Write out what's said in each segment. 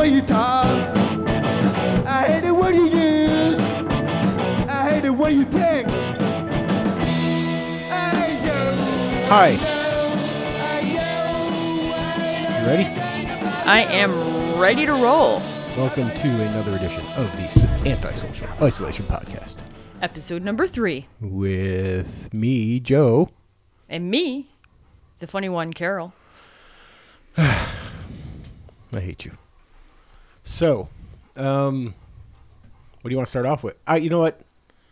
way you talk. I hate the word you use. I hate the way you think. Hi. You ready? I am ready to roll. Welcome to another edition of the Antisocial Isolation Podcast. Episode number 3. With me, Joe. And me, the funny one, Carol. I hate you. So, what do you want to start off with? You know what?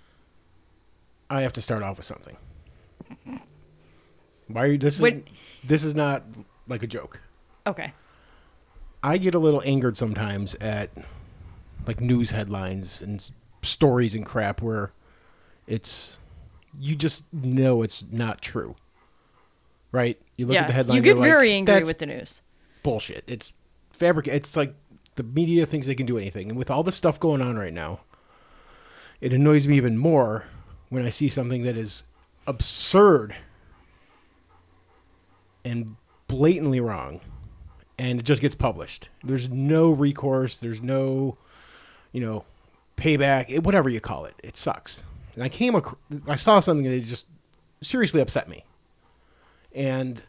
I have to start off with something. Why are you? This is not like a joke. Okay. I get a little angered sometimes at like news headlines and stories and crap where you just know it's not true. Right? You look at the headline. You get you're very like, angry that's with the news. bullshit. It's fabricated. It's like the media thinks they can do anything. And with all the stuff going on right now, it annoys me even more when I see something that is absurd and blatantly wrong, and it just gets published. There's no recourse. There's no, payback. Whatever you call it, it sucks. And I saw something that just seriously upset me. And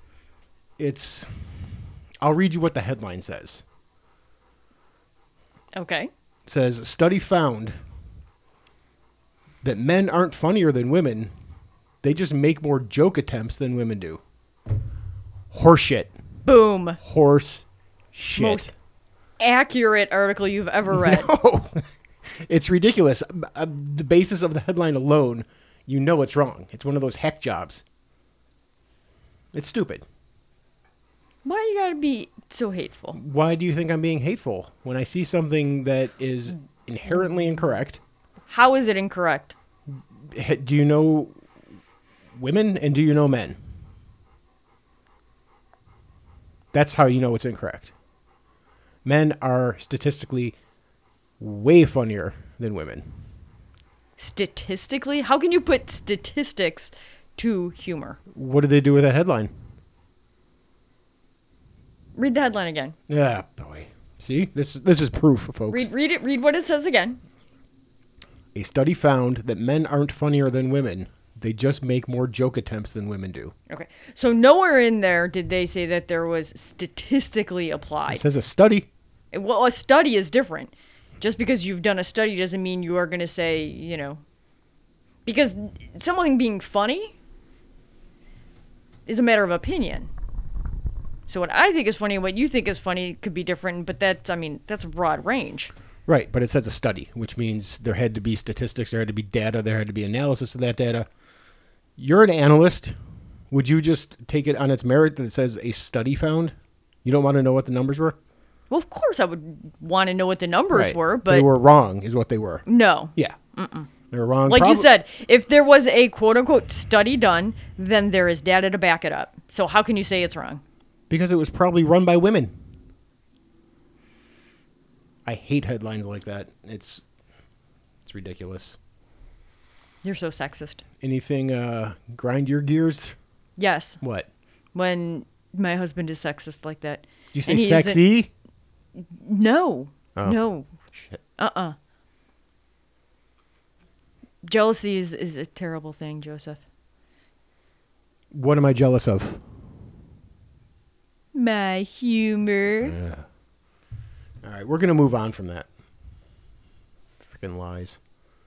I'll read you what the headline says. Okay. It says, study found that men aren't funnier than women. They just make more joke attempts than women do. Horseshit. Boom. Horse shit. Most accurate article you've ever read. No. It's ridiculous. The basis of the headline alone, you know it's wrong. It's one of those heck jobs. It's stupid. Why you gotta be so hateful? Why do you think I'm being hateful? When I see something that is inherently incorrect. How is it incorrect? Do you know women and do you know men? That's how you know it's incorrect. Men are statistically way funnier than women. Statistically? How can you put statistics to humor? What did they do with that headline? Read the headline again. Yeah, boy. See? This is proof, folks. Read it. Read what it says again. A study found that men aren't funnier than women. They just make more joke attempts than women do. Okay. So nowhere in there did they say that there was statistically applied. It says a study. Well, a study is different. Just because you've done a study doesn't mean you are going to say, because something being funny is a matter of opinion. So what I think is funny and what you think is funny could be different, but that's a broad range. Right, but it says a study, which means there had to be statistics, there had to be data, there had to be analysis of that data. You're an analyst. Would you just take it on its merit that it says a study found? You don't want to know what the numbers were? Well, of course I would want to know what the numbers were, but... They were wrong, is what they were. No. Yeah. They were wrong. Like you said, if there was a quote-unquote study done, then there is data to back it up. So how can you say it's wrong? Because it was probably run by women. I hate headlines like that. It's ridiculous. You're so sexist. Anything grind your gears? Yes. What? When my husband is sexist like that. Did you say sexy? No. Oh. No. Shit. Jealousy is a terrible thing, Joseph. What am I jealous of? My humor. Yeah. All right, we're going to move on from that. Freaking lies.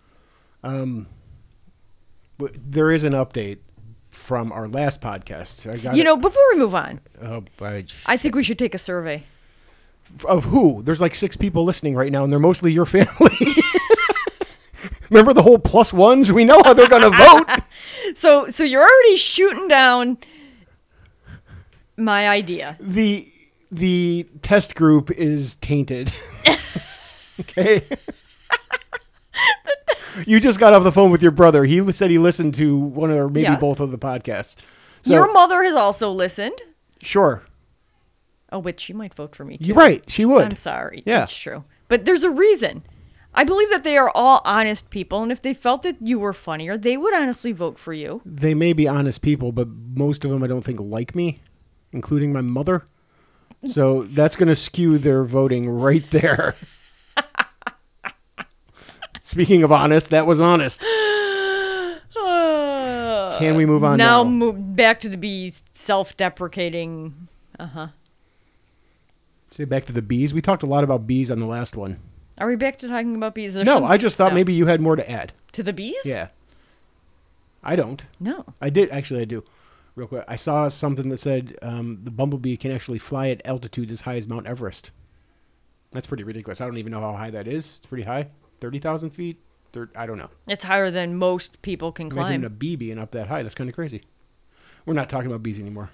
But there is an update from our last podcast. Before we move on, I think we should take a survey. Of who? There's like 6 people listening right now, and they're mostly your family. Remember the whole plus ones? We know how they're going to vote. So you're already shooting down my idea. The test group is tainted. Okay. You just got off the phone with your brother. He said he listened to one or maybe both of the podcasts. So, your mother has also listened. Sure. Oh, but she might vote for me too. You're right. She would. I'm sorry. Yeah. That's true. But there's a reason. I believe that they are all honest people, and if they felt that you were funnier, they would honestly vote for you. They may be honest people, but most of them I don't think like me, including my mother. So that's going to skew their voting right there. Speaking of honest, that was honest. Can we move on now? Move back to the bees, self-deprecating. Say back to the bees. We talked a lot about bees on the last one. Are we back to talking about bees? No, I just thought maybe you had more to add. To the bees? Yeah. I don't. No. I did. Actually, I do. Real quick. I saw something that said the bumblebee can actually fly at altitudes as high as Mount Everest. That's pretty ridiculous. I don't even know how high that is. It's pretty high. 30,000 feet? I don't know. It's higher than most people can climb. Imagine a bee being up that high. That's kind of crazy. We're not talking about bees anymore.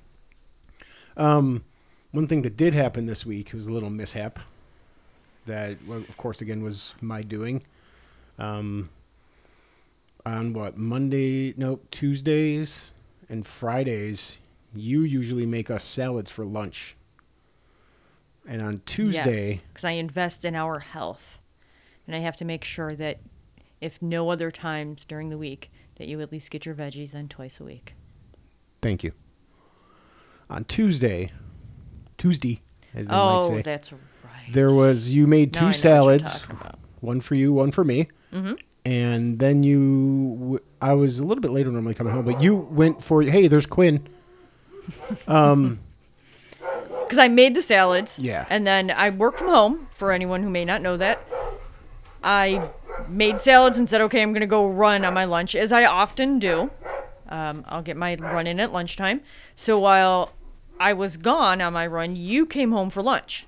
One thing that did happen this week was a little mishap. That, well, of course, again, was my doing. On what, Tuesdays and Fridays, you usually make us salads for lunch. And on Tuesday... because I invest in our health. And I have to make sure that if no other times during the week, that you at least get your veggies in twice a week. Thank you. On Tuesday, as they might say. Oh, that's right. There was, you made Now I two know what salads, you're talking about. one for you, one for me. Mm-hmm. And then I was a little bit later normally coming home, but you went for, hey, there's Quinn. Because I made the salads. Yeah. And then I work from home, for anyone who may not know that. I made salads and said, okay, I'm going to go run on my lunch, as I often do. I'll get my run in at lunchtime. So while I was gone on my run, you came home for lunch.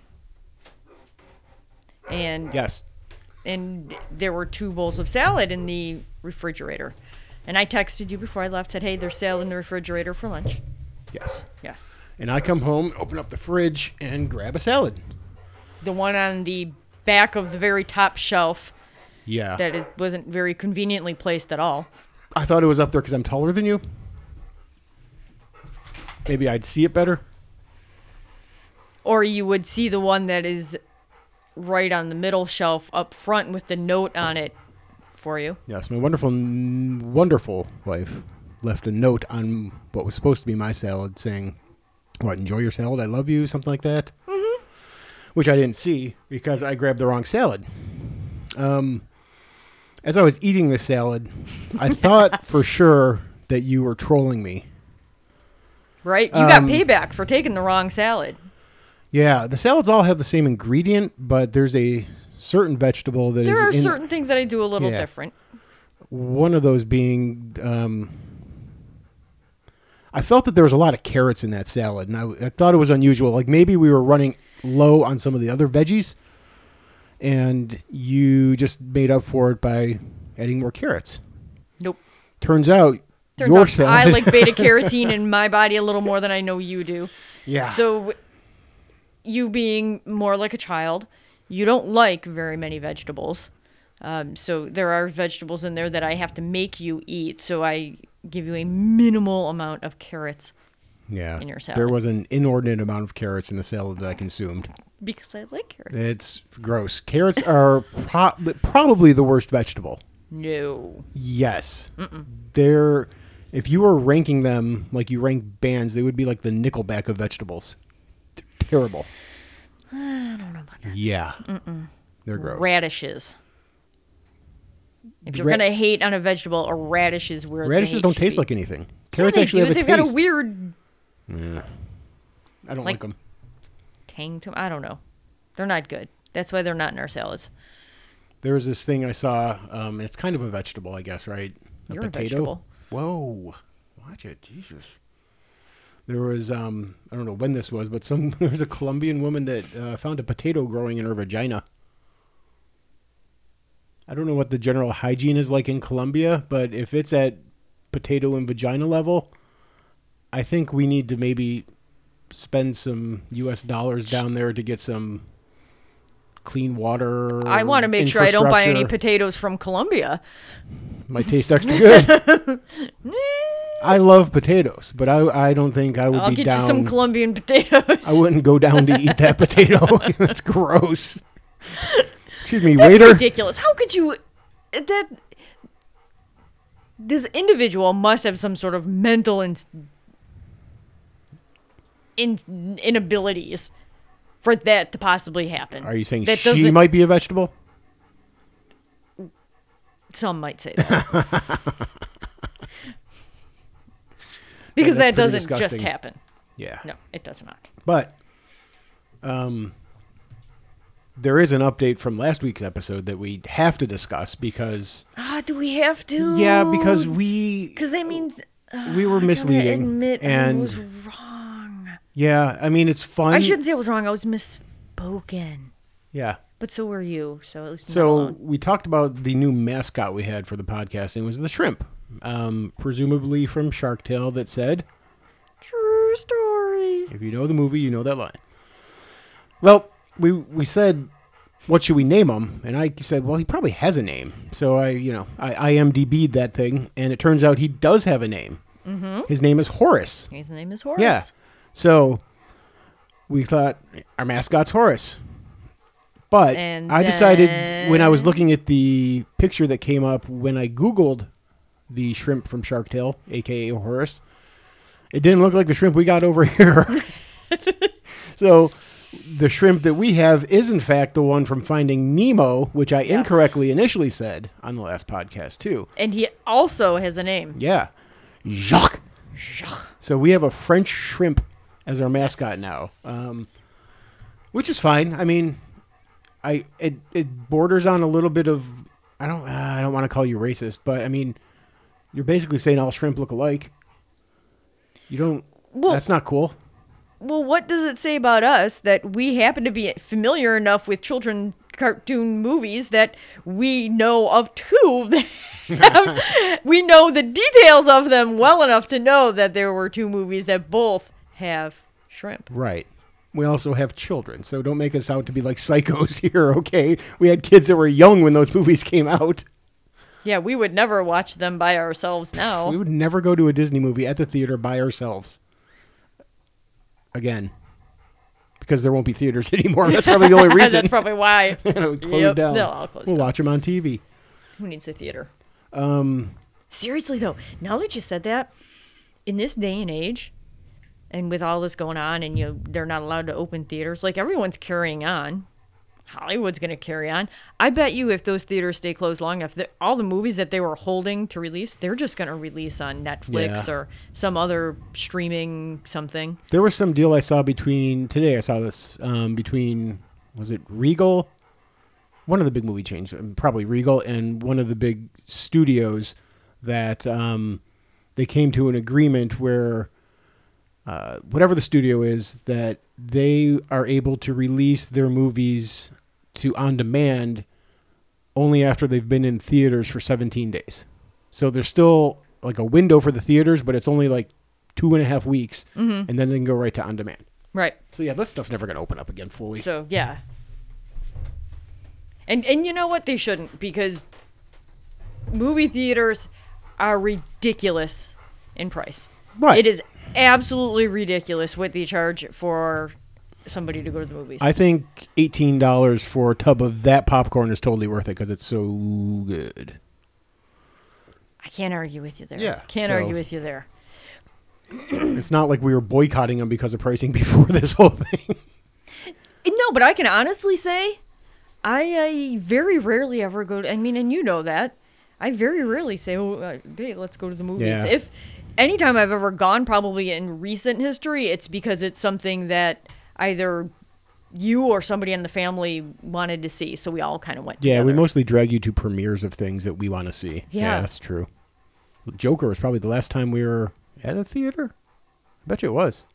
And Yes. And there were 2 bowls of salad in the refrigerator. And I texted you before I left, said, hey, there's salad in the refrigerator for lunch. Yes. Yes. And I come home, open up the fridge, and grab a salad. The one on the back of the very top shelf Yeah. that it wasn't very conveniently placed at all. I thought it was up there because I'm taller than you. Maybe I'd see it better. Or you would see the one that is right on the middle shelf up front with the note on it for you. Yes, my wonderful, wonderful wife left a note on what was supposed to be my salad saying, what, enjoy your salad, I love you, something like that. Mm-hmm. Which I didn't see because I grabbed the wrong salad. As I was eating the salad, I thought for sure that you were trolling me. Right? You got payback for taking the wrong salad. Yeah, the salads all have the same ingredient, but there's a certain vegetable that There are is certain things that I do a little different. One of those being, I felt that there was a lot of carrots in that salad, and I thought it was unusual. Like maybe we were running low on some of the other veggies, and you just made up for it by adding more carrots. Nope. Turns out salad. I like beta carotene in my body a little more than I know you do. Yeah. So you being more like a child, you don't like very many vegetables. So there are vegetables in there that I have to make you eat. So I give you a minimal amount of carrots in your salad. There was an inordinate amount of carrots in the salad that I consumed. Because I like carrots. It's gross. Carrots are probably the worst vegetable. No. Yes. They're, if you were ranking them like you rank bands, they would be like the Nickelback of vegetables. Terrible. I don't know about that. Yeah. They're gross. Radishes. If you're going to hate on a vegetable, a radish is where radishes don't taste like anything. Carrots actually have a taste. They've got a weird I don't like them. tang to them. I don't know. They're not good. That's why they're not in our salads. There was this thing I saw. It's kind of a vegetable, I guess, right? You're a vegetable. Whoa. Watch it. Jesus. There was, I don't know when this was, but there was a Colombian woman that found a potato growing in her vagina. I don't know what the general hygiene is like in Colombia, but if it's at potato and vagina level, I think we need to maybe spend some U.S. dollars down there to get some clean water. I want to make sure I don't buy any potatoes from Colombia. Might taste extra good. I love potatoes, but I don't think I would I'll be get down. you some Colombian potatoes. I wouldn't go down to eat that potato. That's gross. Excuse me, That's waiter. ridiculous. How could you? This individual must have some sort of mental inabilities for that to possibly happen. Are you saying that she doesn't- might be a vegetable? Some might say that. Because that's that doesn't pretty just disgusting. happen. Yeah. No, it does not. But there is an update from last week's episode that we have to discuss because Do we have to? because we Because that means we were misleading admit I and was wrong. yeah, I mean it's fun. I shouldn't say I was wrong. I was misspoken. Yeah. But so were you. So at least I'm not So alone. we talked about the new mascot we had for the podcast, and it was the shrimp, presumably from Shark Tale, that said, True story. "If you know the movie, you know that line." Well, we said, "What should we name him?" And I said, "Well, he probably has a name." So I IMDb'd that thing, and it turns out he does have a name. Mm-hmm. His name is Horace. His name is Horace. Yeah. So we thought our mascot's Horace. But And I decided when I was then- looking at the picture that came up when I Googled the shrimp from Shark Tale, a.k.a. Horace, it didn't look like the shrimp we got over here. So the shrimp that we have is, in fact, the one from Finding Nemo, which I incorrectly initially said on the last podcast, too. And he also has a name. Yeah. Jacques. So we have a French shrimp as our mascot now, which is fine. I mean, it borders on a little bit of I don't want to call you racist, but I mean, you're basically saying all shrimp look alike. You don't. Well- That's not cool. Well, what does it say about us that we happen to be familiar enough with children cartoon movies that we know of two that we know the details of them well enough to know that there were two movies that both have shrimp. Right. We also have children, so don't make us out to be like psychos here, okay? We had kids that were young when those movies came out. Yeah, we would never watch them by ourselves now. We would never go to a Disney movie at the theater by ourselves. Again. Because there won't be theaters anymore. That's probably the only reason. That's probably why. It'll close Yep, down. they'll all close We'll down. watch them on TV. Who needs a theater? Seriously though, now that you said that, in this day and age, and with all this going on, and they're not allowed to open theaters, like everyone's carrying on. Hollywood's going to carry on. I bet you if those theaters stay closed long enough, all the movies that they were holding to release, they're just going to release on Netflix Yeah. or some other streaming something. There was some deal I saw today I saw this, between, was it Regal? One of the big movie chains, probably Regal, and one of the big studios that they came to an agreement where whatever the studio is, that they are able to release their movies to on demand only after they've been in theaters for 17 days. So there's still like a window for the theaters, but it's only like 2.5 weeks, and then they can go right to on demand. Right. So yeah, this stuff's never going to open up again fully. So, yeah. And you know what? They shouldn't, because movie theaters are ridiculous in price. Right. It is absolutely ridiculous what they charge for somebody to go to the movies. I think $18 for a tub of that popcorn is totally worth it because it's so good. I can't argue with you there. Yeah, Can't so- argue with you there. It's not like we were boycotting them because of pricing before this whole thing. No, but I can honestly say I very rarely ever go to, I mean, and you know that. I very rarely say, hey, let's go to the movies. Yeah. If anytime I've ever gone, probably in recent history, it's because it's something that either you or somebody in the family wanted to see, so we all kind of went together. Yeah, we mostly drag you to premieres of things that we want to see. Yeah. That's true. Joker was probably the last time we were at a theater. I bet you it was.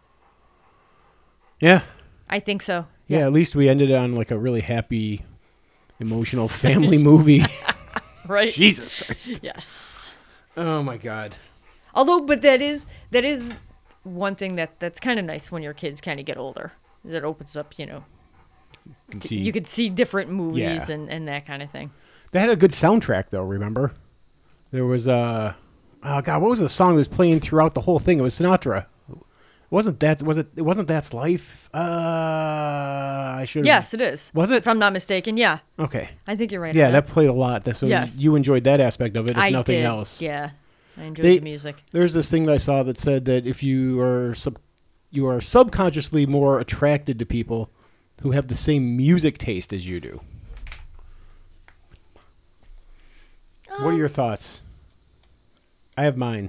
Yeah. I think so. Yeah, at least we ended on like a really happy, emotional family movie. Right? Jesus Christ. Yes. Oh my God. Although, but that is one thing that's kind of nice when your kids kind of get older. That opens up, You can see. you could see different movies Yeah. and that kind of thing. They had a good soundtrack though, remember? There was oh God, what was the song that was playing throughout the whole thing? It was Sinatra. It wasn't That's Life? I should. Yes, it is. Was it? If I'm not mistaken, yeah. Okay. I think you're right. Yeah, on that played a lot. So Yes. you enjoyed that aspect of it, if I nothing did. else. Yeah, I enjoyed They- the music. There's this thing that I saw that said that if you are you are subconsciously more attracted to people who have the same music taste as you do. What are your thoughts? I have mine.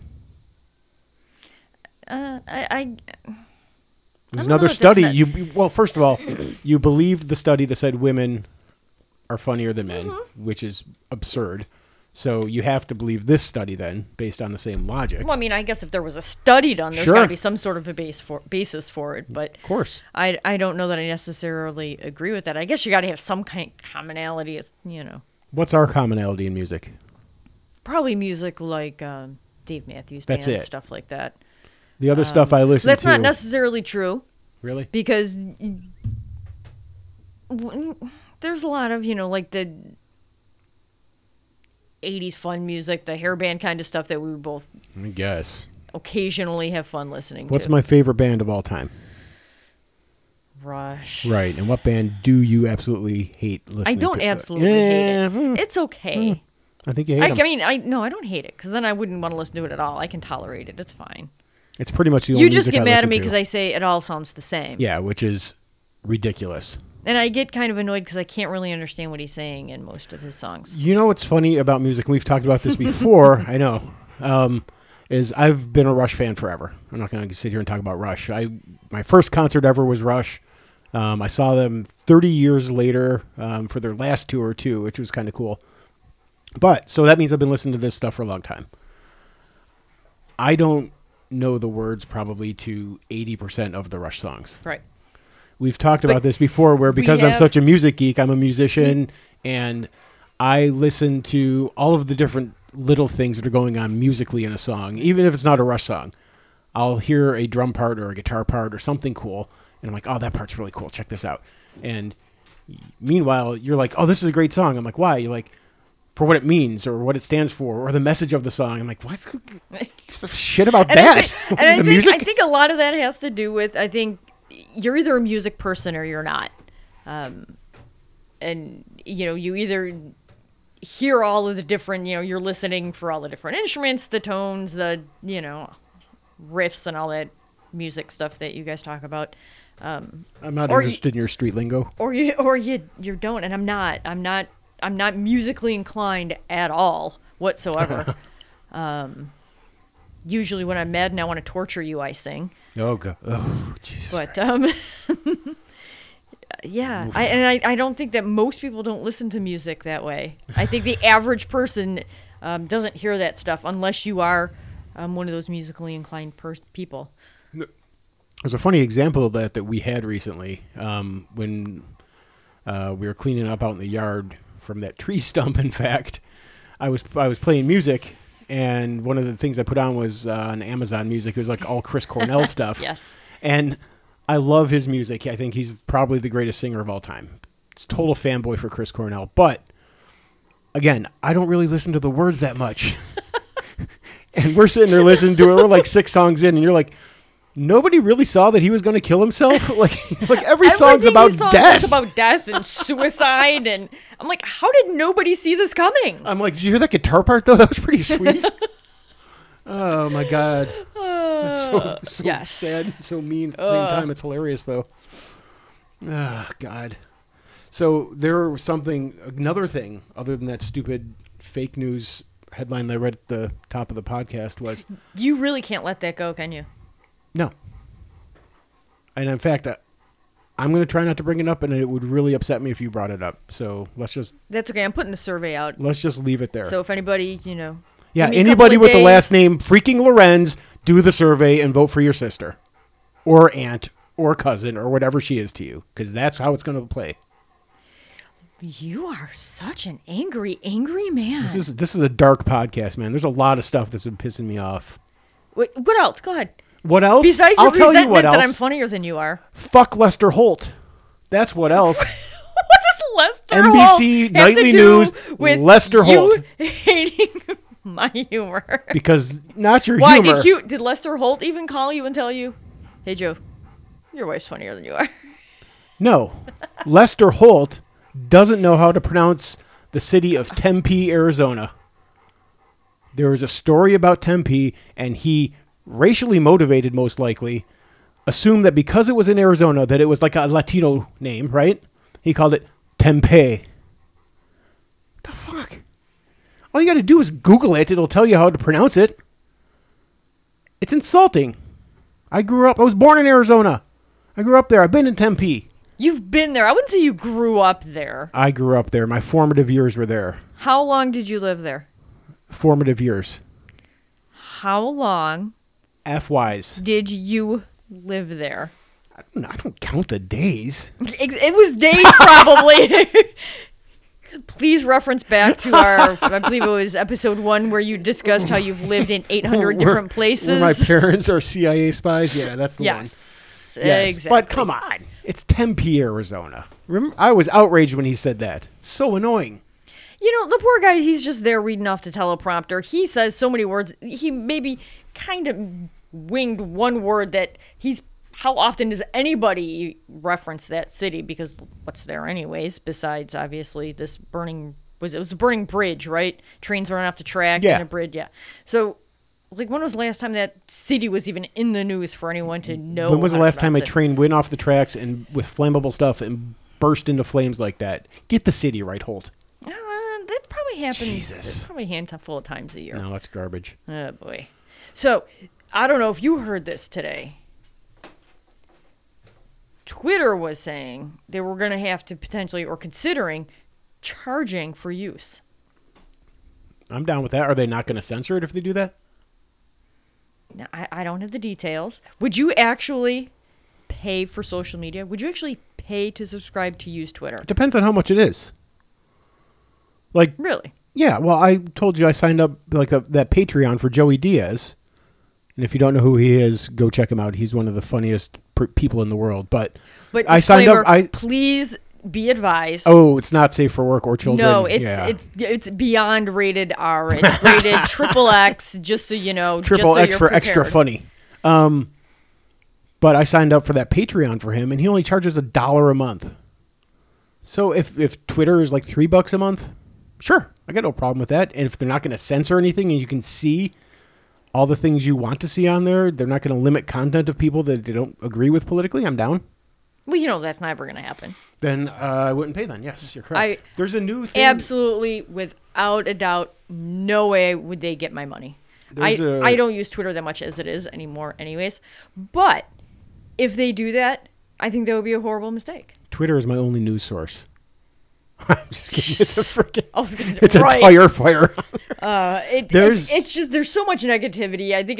I There's don't know another if that's study. not- Well, first of all, you believed the study that said women are funnier than men, which is absurd. So you have to believe this study then, based on the same logic. Well, I mean, I guess if there was a study done, there's Sure. got to be some sort of a basis for it. But Of course. I don't know that I necessarily agree with that. I guess you got to have some kind of commonality. It's, What's our commonality in music? probably music like Dave Matthews That's Band, it. stuff like that. The other stuff I listen That's to. not necessarily true Really? because there's a lot of, like the 80s fun music, the hair band kind of stuff that we both I guess. occasionally have fun listening What's to. my favorite band of all time? Rush. Right. And what band do you absolutely hate listening to? I don't absolutely hate it. hmm. It's okay. I think you hate I 'em. mean, I don't hate it because then I wouldn't want to listen to it at all. I can tolerate it. It's fine. It's pretty much the only You just music get I mad at listen me to. because I say it all sounds the same. Yeah, which is ridiculous. And I get kind of annoyed because I can't really understand what he's saying in most of his songs. You know what's funny about music, and we've talked about this before, I know, is I've been a Rush fan forever. I'm not going to sit here and talk about Rush. My first concert ever was Rush. I saw them 30 years later for their last tour, too, which was kind of cool. But, so that means I've been listening to this stuff for a long time. I don't know the words probably to 80% of the Rush songs. Right. We've talked about this before where because I'm have- such a music geek, I'm a musician, and I listen to all of the different little things that are going on musically in a song, even if it's not a Rush song. I'll hear a drum part or a guitar part or something cool, and I'm like, oh, that part's really cool. Check this out. And meanwhile, you're like, oh, this is a great song. I'm like, why? You're like, for what it means or what it stands for or the message of the song. I'm like, what? Gives a shit about that? What is the music? I think a lot of that has to do with, I think you're either a music person or you're not. And, you either hear all of the different, you're listening for all the different instruments, the tones, the, riffs and all that music stuff that you guys talk about. I'm not or interested in your street lingo. Or you don't, and I'm not musically inclined at all whatsoever. Usually when I'm mad and I want to torture you, I sing. Oh, God. Oh, Jesus. But yeah, I don't think that most people don't listen to music that way. I think the average person doesn't hear that stuff unless you are one of those musically inclined people. There's a funny example of that we had recently when we were cleaning up out in the yard from that tree stump. In fact, I was playing music, and one of the things I put on was on Amazon Music. It was like all Chris Cornell stuff. Yes. And I love his music. I think he's probably the greatest singer of all time. It's total fanboy for Chris Cornell. But again, I don't really listen to the words that much. And we're sitting there listening to it. We're like 6 songs in, and you're like, nobody really saw that he was going to kill himself. like every song's about death. It's about death and suicide, and I'm like, how did nobody see this coming? I'm like, did you hear that guitar part though? That was pretty sweet. Oh my God, that's so yes. sad, so mean at the same time. It's hilarious though. Oh God. So there was another thing other than that stupid fake news headline that I read at the top of the podcast was You really can't let that go, can you? no. And in fact, I'm going to try not to bring it up, and it would really upset me if you brought it up. So let's just That's okay. I'm putting the survey out. leave it there. So if anybody, yeah, give me a couple anybody of with the last days. name freaking Lorenz, do the survey and vote for your sister, or aunt, or cousin, or whatever she is to you, because that's how it's going to play. You are such an angry man. This is a dark podcast, man. There's a lot of stuff that's been pissing me off. What else? Go ahead. What else? Besides I'll your tell you resentment what that else. I'm funnier than you are. Fuck Lester Holt. That's what else. What does Lester NBC Holt have Nightly to do News, with Lester Holt. you hating my humor? Because not your Why humor. did Lester Holt even call you and tell you, "Hey Joe, your wife's funnier than you are"? No. Lester Holt doesn't know how to pronounce the city of Tempe, Arizona. There was a story about Tempe, and he, racially motivated most likely, assumed that because it was in Arizona, that it was like a Latino name, right? He called it Tempeh. The fuck? All you got to do is Google it. It'll tell you how to pronounce it. It's insulting. I was born in Arizona. I grew up there. I've been in Tempe. You've been there. I wouldn't say you grew up there. I grew up there. My formative years were there. How long did you live there? Formative years. How long F-wise. did you live there? I don't count the days. It was days, probably. Please reference back to our, I believe it was episode 1 where you discussed how you've lived in 800 different places. Where my parents are CIA spies. Yeah, that's the one. Yes, Yes, exactly. but come on. It's Tempe, Arizona. Remember, I was outraged when he said that. It's so annoying. You know, the poor guy, he's just there reading off the teleprompter. He says so many words. He maybe kind of winged one word that how often does anybody reference that city? Because what's there anyways, besides obviously this it was a burning bridge, right? Trains running off the track Yeah. and a bridge, yeah. So, like, when was the last time that city was even in the news for anyone to know? When was the how to last time a pronounce it? train went off the tracks and with flammable stuff and burst into flames like that? Get the city right, Holt. That probably happens. Jesus. That's probably a handful of times a year. No, that's garbage. Oh, boy. So, I don't know if you heard this today. Twitter was saying they were going to have to potentially, or considering, charging for use. I'm down with that. Are they not going to censor it if they do that? Now, I don't have the details. Would you actually pay for social media? Would you actually pay to subscribe to use Twitter? It depends on how much it is. Like, Really? yeah, well, I told you I signed up that Patreon for Joey Diaz. And if you don't know who he is, go check him out. He's one of the funniest people in the world. But I signed up. disclaimer, please be advised. Oh, it's not safe for work or children. No, Yeah. it's beyond rated R. It's rated XXX, just so you know. Triple just so X you're for extra prepared. funny. But I signed up for that Patreon for him, and he only charges $1 a month. So if Twitter is like $3 a month, sure, I got no problem with that. And if they're not going to censor anything, and you can see all the things you want to see on there, they're not going to limit content of people that they don't agree with politically, I'm down. Well, you know that's never going to happen. Then I wouldn't pay then. Yes, you're correct. There's a new thing. Absolutely, without a doubt, no way would they get my money. I don't use Twitter that much as it is anymore anyways. But if they do that, I think that would be a horrible mistake. Twitter is my only news source. I'm just kidding. It's a freaking. I was gonna say, It's a right. tire fire. It's just there's so much negativity. I think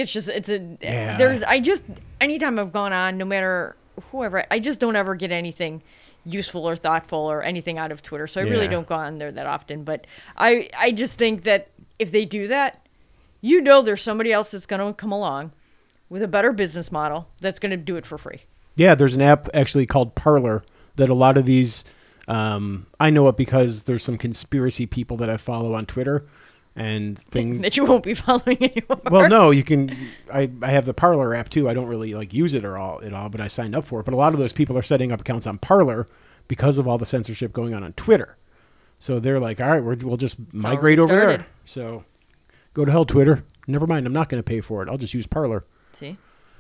Yeah. anytime I've gone on, no matter whoever, I just don't ever get anything useful or thoughtful or anything out of Twitter. So I really Yeah. don't go on there that often. But I just think that if they do that, you know there's somebody else that's going to come along with a better business model that's going to do it for free. Yeah, there's an app actually called Parler that a lot of these. I know it because there's some conspiracy people that I follow on Twitter and things. That you won't be following anymore. Well, no, you can. I have the Parler app too. I don't really use it at all, but I signed up for it. But a lot of those people are setting up accounts on Parler because of all the censorship going on Twitter. So they're like, all right, we'll just migrate over started. there. So go to hell, Twitter. Never mind. I'm not going to pay for it. I'll just use Parler. See?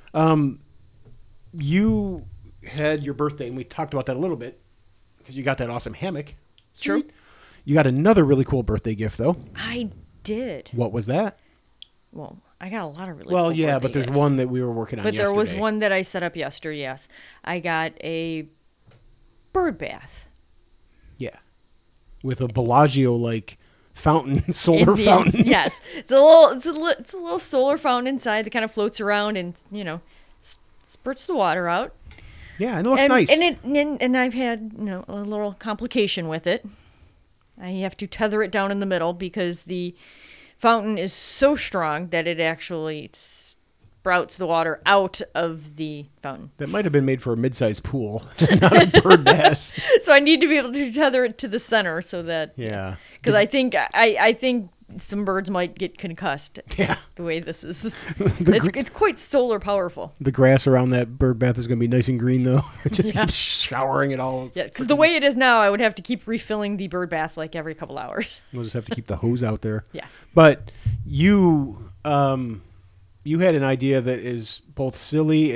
You had your birthday, and we talked about that a little bit because you got that awesome hammock. True. You got another really cool birthday gift, though. I did. What was that? Well, I got a lot of really Well, cool yeah, birthday but there's gifts. one that we were working on But yesterday. there was one that I set up yesterday, yes. I got a bird bath. Yeah. With a Bellagio-like fountain, solar It is, fountain. Yes. It's a little solar fountain inside that kind of floats around and, spurts the water out. Yeah, and it looks and, nice. And I've had, a little complication with it. I have to tether it down in the middle because the fountain is so strong that it actually sprouts the water out of the fountain. That might have been made for a mid-sized pool, not a bird bath. So I need to be able to tether it to the center so that Yeah. because I think some birds might get concussed. Yeah. The way this is, The it's quite solar powerful. The grass around that bird bath is going to be nice and green, though. It just keeps showering it all. Yeah, because the way it is now, I would have to keep refilling the bird bath like every couple hours. We'll just have to keep the hose out there. Yeah. But you had an idea that is both silly and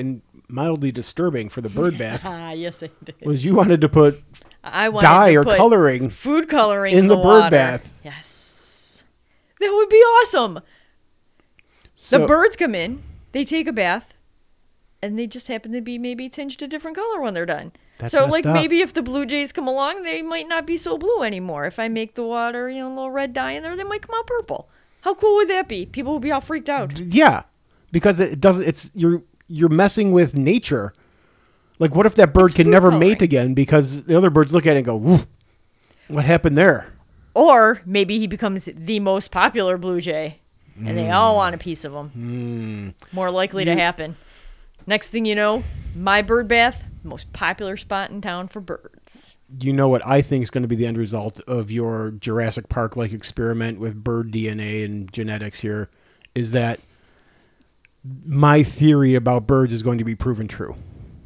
mildly disturbing for the bird bath Ah, yes, I did. was you wanted to put I wanted dye to or put coloring food coloring in the bird water. bath. Yes, that would be awesome. So, The birds come in, they take a bath, and they just happen to be maybe tinged a different color when they're done. That's So, messed like, up. maybe if the blue jays come along, they might not be so blue anymore. If I make the water, a little red dye in there, they might come out purple. How cool would that be? People would be all freaked out. Yeah, because it doesn't. It's you're messing with nature. Like, what if that bird It's can food never coloring. mate again because the other birds look at it and go, "Woo, what happened there?" Or maybe he becomes the most popular blue jay, and they all want a piece of him. More likely to happen. Next thing you know, my bird bath, most popular spot in town for birds. You know what I think is going to be the end result of your Jurassic Park-like experiment with bird DNA and genetics here is that my theory about birds is going to be proven true.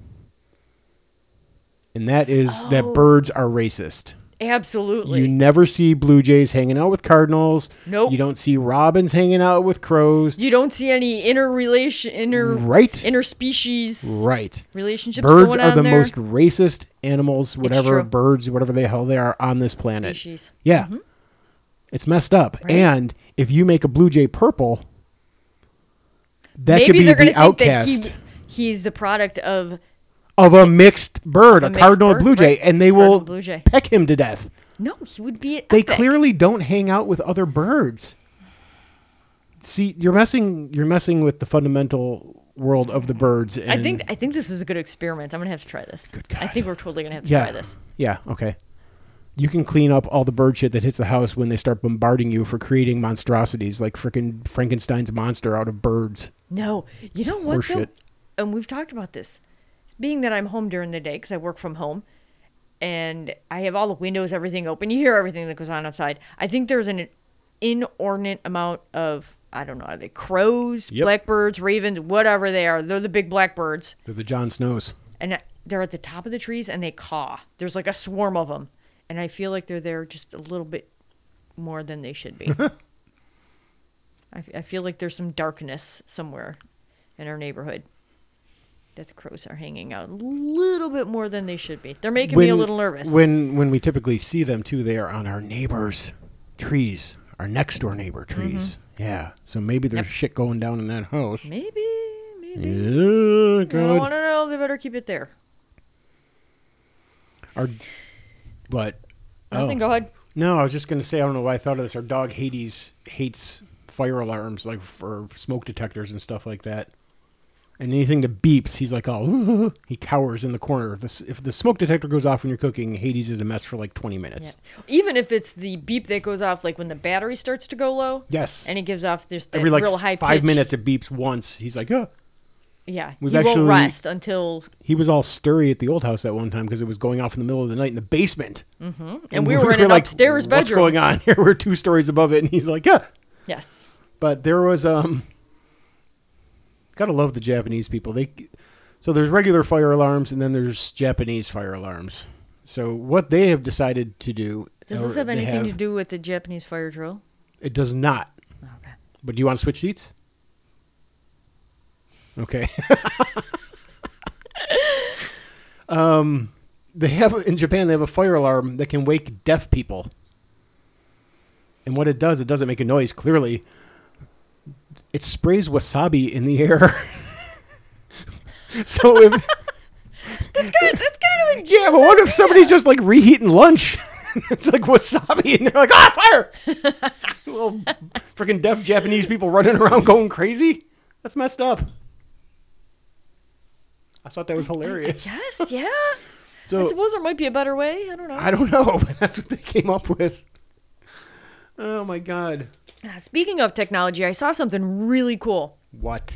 And that is that birds are racist. Absolutely. You never see blue jays hanging out with cardinals. Nope. You don't see robins hanging out with crows. You don't see any Right. interspecies Right. relationships Birds going are on the there. most racist animals, whatever true. birds, whatever the hell they are on this planet. Species. Yeah. It's messed up. Right. And if you make a blue jay purple, that Maybe could be they're the gonna think outcast that he's the product of of a mixed bird, a a mixed cardinal bird, blue jay, right. and they Cardinal will blue jay. peck him to death. no. He would be. They epic. clearly don't hang out with other birds. See, you're messing with the fundamental world of the birds. And I think this is a good experiment. I'm gonna have to try this. Good God. I think we're totally gonna have to yeah, try this. Yeah, okay. You can clean up all the bird shit that hits the house when they start bombarding you for creating monstrosities like frickin' Frankenstein's monster out of birds. No, you know what though? horseshit. And we've talked about this. Being that I'm home during the day because I work from home, and I have all the windows, everything open. You hear everything that goes on outside. I think there's an inordinate amount of, I don't know, are they crows, Yep. blackbirds, ravens, whatever they are. They're the big blackbirds, They're the Jon Snows. and they're at the top of the trees and they caw. There's like a swarm of them, and I feel like they're there just a little bit more than they should be. I feel like there's some darkness somewhere in our neighborhood that the crows are hanging out a little bit more than they should be. They're making me a little nervous. When we typically see them too, they are on our neighbors' trees, our next door neighbor trees. Yeah, so maybe there's shit going down in that house. Maybe. Yeah, I don't God. want to know. They better keep it there. But Nothing. Go ahead. no, I was just gonna say I don't know why I thought of this. Our dog Hades hates fire alarms, like for smoke detectors and stuff like that. And anything that beeps, he's like, oh, he cowers in the corner. If the smoke detector goes off when you're cooking, Hades is a mess for like 20 minutes. Yeah. Even if it's the beep that goes off, like when the battery starts to go low. Yes. And it gives off just that Every like real high 5 pitch. minutes, it beeps once. He's like, oh. Yeah. We've He actually- won't rest until. He was all stirry at the old house that one time because it was going off in the middle of the night in the basement. And we were in an like, upstairs bedroom. What's going on here? We're 2 stories above it, and he's like, yeah. Yes. But there was gotta love the Japanese people. So there's regular fire alarms, and then there's Japanese fire alarms. So what they have decided to do. Does this have anything to do with the Japanese fire drill? It does not. Okay. But do you want to switch seats? Okay. They have in Japan. They have a fire alarm that can wake deaf people. And what it doesn't make a noise. Clearly, it sprays wasabi in the air. So if That's kind of ingenious. yeah, but what if somebody's just like reheating lunch? It's like wasabi, and they're like, fire! Little freaking deaf Japanese people running around going crazy. That's messed up. I thought that was hilarious. Yes, yeah. So I suppose there might be a better way. I don't know. I don't know, but that's what they came up with. Oh my god. Speaking of technology, I saw something really cool. What?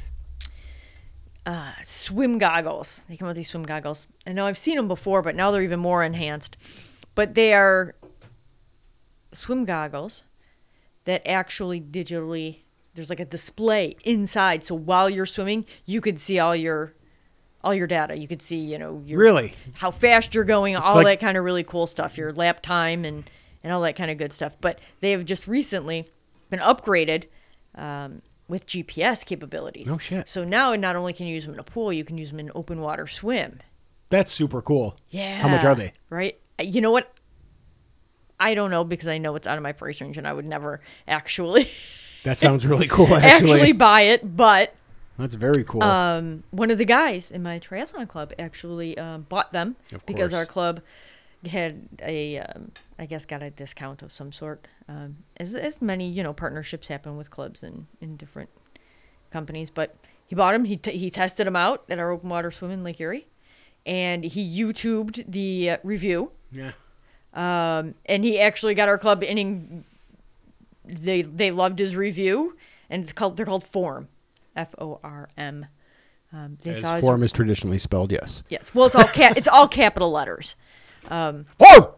Swim goggles. They come with these swim goggles. I know I've seen them before, but now they're even more enhanced. But they are swim goggles that actually digitally, there's like a display inside. So while you're swimming, you could see all your data. You could see, your Really? how fast you're going, all like- that kind of really cool stuff, your lap time and all that kind of good stuff. But they have just recently been upgraded with GPS capabilities. No shit. So now not only can you use them in a pool, you can use them in open water swim. That's super cool. Yeah. How much are they? Right? You know what? I don't know because I know it's out of my price range and I would never actually That sounds really cool, actually. actually buy it, but That's very cool. one of the guys in my triathlon club actually bought them Of because course. our club had I guess got a discount of some sort. As many, partnerships happen with clubs in different companies. But he bought them. He tested them out at our open water swim in Lake Erie. And he YouTubed the review. yeah. And he actually got our club inning. They loved his review. And they're called Form. Form. They saw As his form is traditionally spelled, yes. Yes. Well, it's all capital letters. Oh!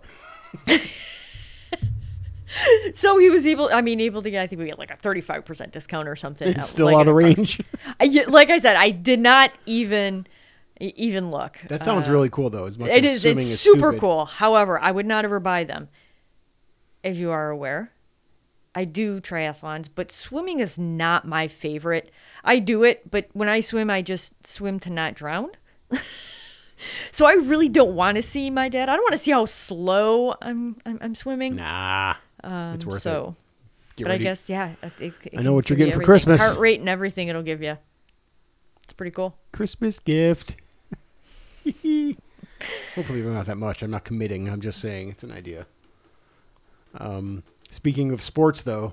So he was able to get, I think we get like a 35% discount or something. It's still out of range. Like I said, I did not even look. That sounds really cool, though. As much It as is. swimming It's is super stupid. cool. However, I would not ever buy them. As you are aware, I do triathlons, but swimming is not my favorite. I do it, but when I swim, I just swim to not drown. So I really don't want to see my dad. I don't want to see how slow I'm swimming. Nah. It's worth it. So, Get but ready. I guess yeah. It I know what can you're give getting you for everything. Christmas. Heart rate and everything it'll give you. It's pretty cool. Christmas gift. Hopefully not that much. I'm not committing. I'm just saying it's an idea. Speaking of sports, though,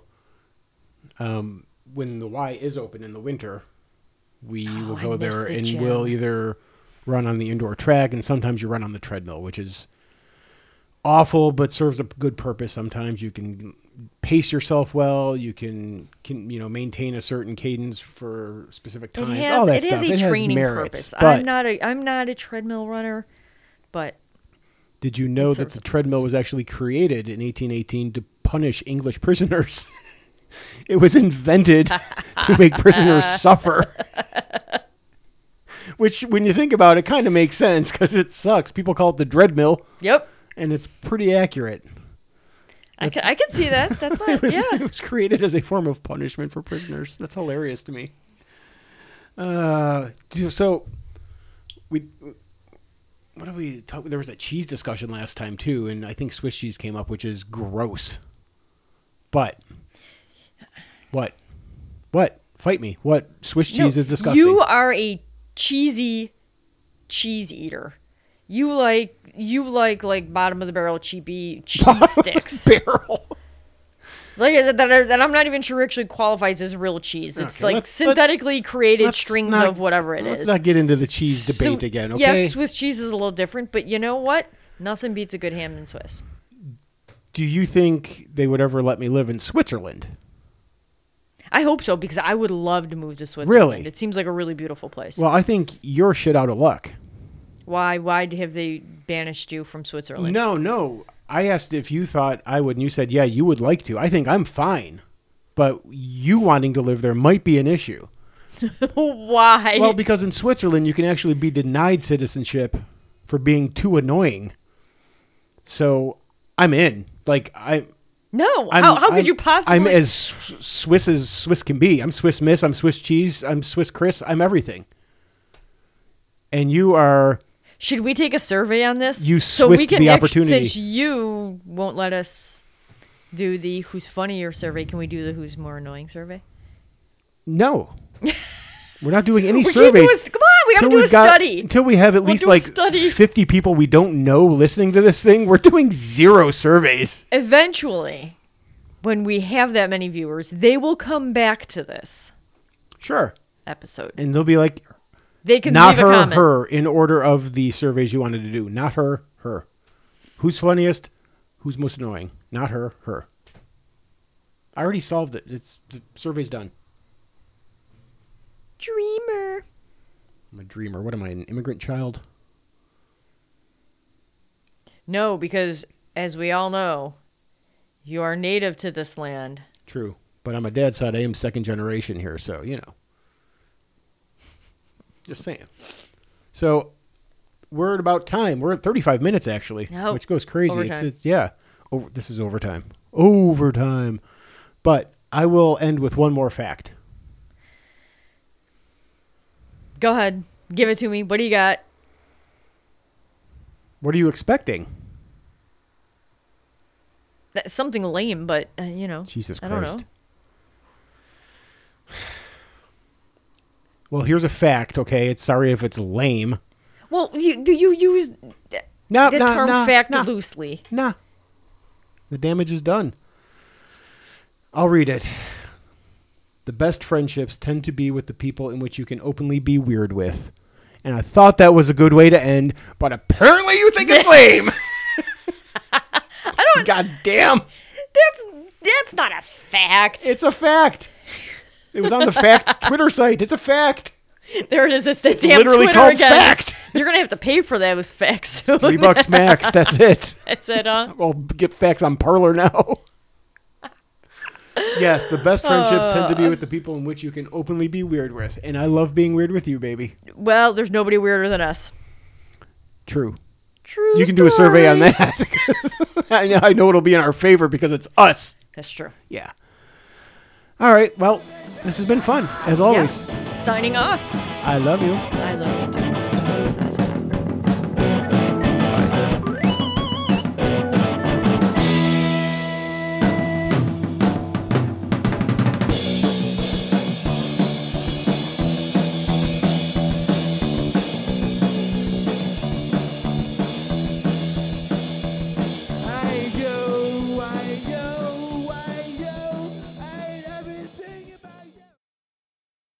when the Y is open in the winter, we will I go miss there the and gym. we'll either run on the indoor track and sometimes you run on the treadmill, which is awful but serves a good purpose. Sometimes you can pace yourself well. You can maintain a certain cadence for specific times. All that It stuff. has a It training merits, purpose. but I'm not a treadmill runner, but did you know It that serves the a treadmill was actually created in 1818 to punish English prisoners? It was invented to make prisoners suffer. Which, when you think about it, kind of makes sense because it sucks. People call it the dreadmill, yep. and it's pretty accurate. I can see that. That's not, It was, yeah. it was created as a form of punishment for prisoners. That's hilarious to me. So, what did we talk? There was a cheese discussion last time too, and I think Swiss cheese came up, which is gross. But what? Fight me. What? Swiss cheese is disgusting. You are a cheesy cheese eater. You like bottom of the barrel cheapy cheese sticks. barrel. Like that I'm not even sure actually qualifies as real cheese. It's Okay, like synthetically created strings of whatever it is. Let's not get into the cheese debate again, okay? Yes, Swiss cheese is a little different, but you know what? Nothing beats a good ham in Swiss. Do you think they would ever let me live in Switzerland? I hope so because I would love to move to Switzerland. Really? It seems like a really beautiful place. Well, I think you're shit out of luck. Why have they banished you from Switzerland? No. I asked if you thought I would, and you said, yeah, you would like to. I think I'm fine. But you wanting to live there might be an issue. Why? Well, because in Switzerland, you can actually be denied citizenship for being too annoying. So I'm in. No. How could you possibly? I'm as Swiss as Swiss can be. I'm Swiss Miss. I'm Swiss cheese. I'm Swiss Chris. I'm everything. And you are. Should we take a survey on this? You so we Swissed can the opportunity. Since you won't let us do the who's funnier survey, can we do the who's more annoying survey? No. We're not doing any We can't surveys. come on, we gotta do a study. Until we have at least do a study. 50 people we don't know listening to this thing, we're doing 0 surveys. Eventually, when we have that many viewers, they will come back to this Sure. episode. And they'll be like, They can not leave a her, comment. her, in order of the surveys you wanted to do. Not her, her. Who's funniest? Who's most annoying? Not her, her. I already solved it. The survey's done. Dreamer. I'm a dreamer. What am I, an immigrant child? No, because as we all know, you are native to this land. True. But on my dad's side, I am second generation here, so, Just saying. So, we're at about time. We're at 35 minutes, actually, No. which goes crazy. Overtime. This is overtime. Overtime. But I will end with one more fact. Go ahead. Give it to me. What do you got? What are you expecting? That's something lame, but, Jesus I don't Christ. know. Well, here's a fact, okay? It's sorry if it's lame. Well, do you use No, the term fact loosely? Nah. The damage is done. I'll read it. The best friendships tend to be with the people in which you can openly be weird with. And I thought that was a good way to end, but apparently you think it's lame. I don't. God damn. That's not a fact. It's a fact. It was on the fact Twitter site. It's a fact. There it is. It's the It's damn literally Twitter called again. fact. You're gonna have to pay for those facts soon. $3 max. That's it. That's it, huh? I'll get facts on Parlor now. Yes, the best friendships tend to be with the people in which you can openly be weird with. And I love being weird with you, baby. Well, there's nobody weirder than us. True. True. You can do a survey on story. that. I know it'll be in our favor because it's us. That's true. Yeah. All right. Well, this has been fun, as always. Yeah. Signing off. I love you. I love you too.